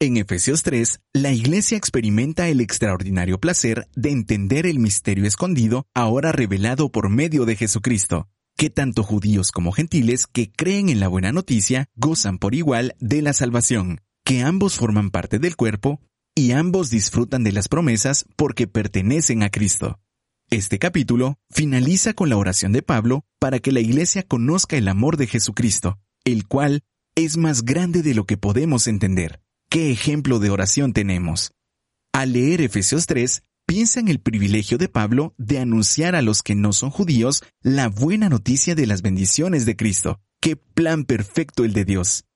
En Efesios 3, la Iglesia experimenta el extraordinario placer de entender el misterio escondido ahora revelado por medio de Jesucristo, que tanto judíos como gentiles que creen en la buena noticia gozan por igual de la salvación, que ambos forman parte del cuerpo y ambos disfrutan de las promesas porque pertenecen a Cristo. Este capítulo finaliza con la oración de Pablo para que la Iglesia conozca el amor de Jesucristo, el cual es más grande de lo que podemos entender. ¿Qué ejemplo de oración tenemos? Al leer Efesios 3, piensa en el privilegio de Pablo de anunciar a los que no son judíos la buena noticia de las bendiciones de Cristo. ¡Qué plan perfecto el de Dios!